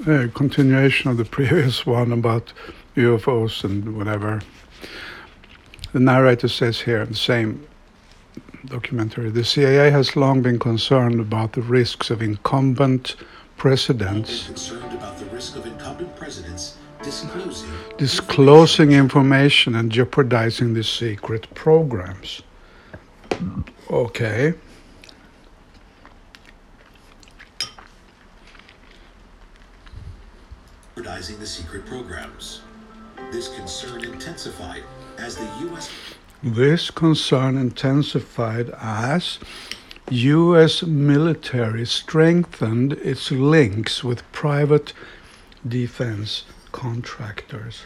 a continuation of the previous one about UFOs and whatever. The narrator says here in the same documentary, the CIA has long been concerned about the risks of incumbent presidents disclosing information and jeopardizing the secret programs. Okay. Jeopardizing the secret programs. This concern intensified as the U.S. This concern intensified as U.S. military strengthened its links with private defense contractors.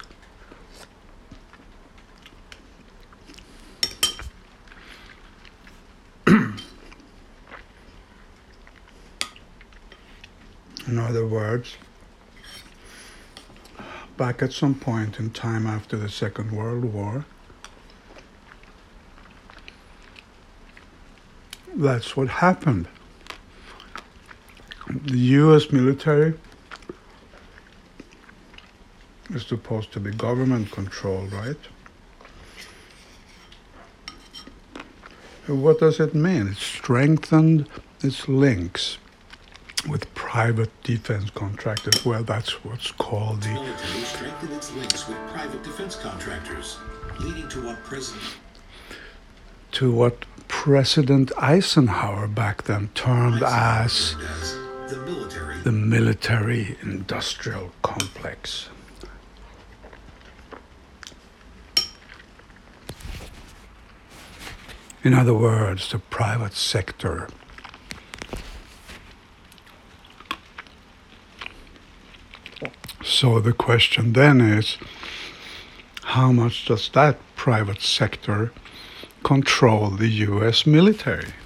In other words, back at some point in time after the Second World War, that's what happened. The U.S. military is supposed to be government controlled, right? What does it mean? It strengthened its links with private defense contractors. Well, that's what's called the military strengthened its links with private defense contractors, leading to what President Eisenhower back then termed as the military industrial complex. In other words, the private sector. So the question then is, how much does that private sector control the U.S. military?